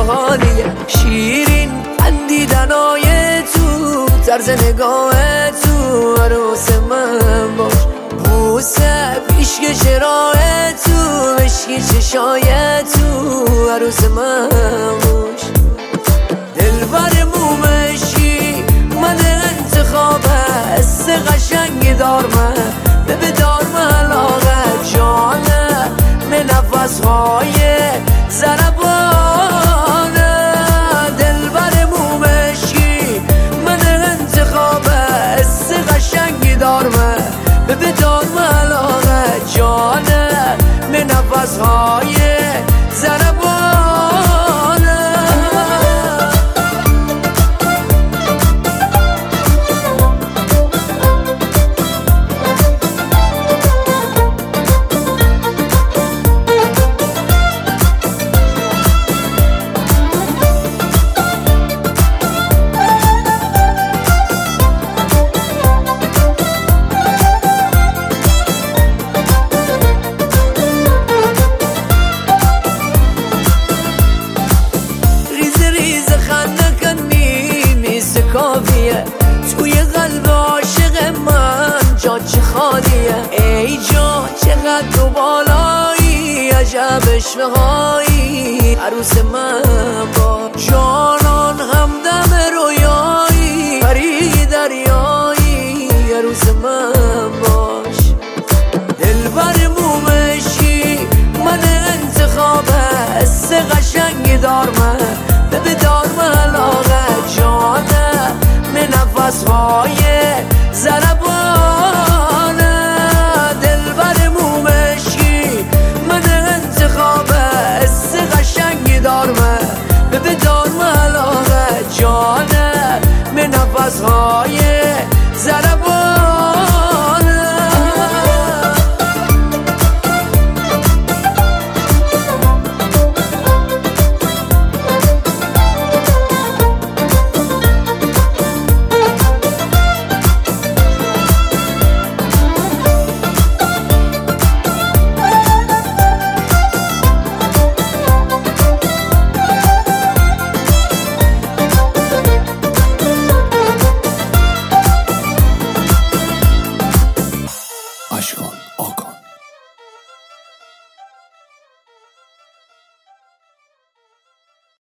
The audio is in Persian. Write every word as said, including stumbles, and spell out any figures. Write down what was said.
خالیه، شیرین خندیدنای تو، طرز نگاه تو، عروس من باش. بوسه پیشک چراه تو، مشکی چشای تو، عروس من باش. دلبر مومشی من انتخاب است، قشنگ دار من به دار من علاقه جانه من نفس های زربانه. دلبر مومشی من انتخاب است، قشنگ دار من به دار من علاقه جانه من نفس های زربانه. کافیه توی قلب عاشق من جا چه خالیه. ای جان چقدر تو بالایی، عجب اشوهایی، عروس من با جانان همدم رویایی، پری دریایی، عروس من باش. دلبر مومشی من انتخاب است، قشنگ دار من به دار من علاقه جانه من نفس های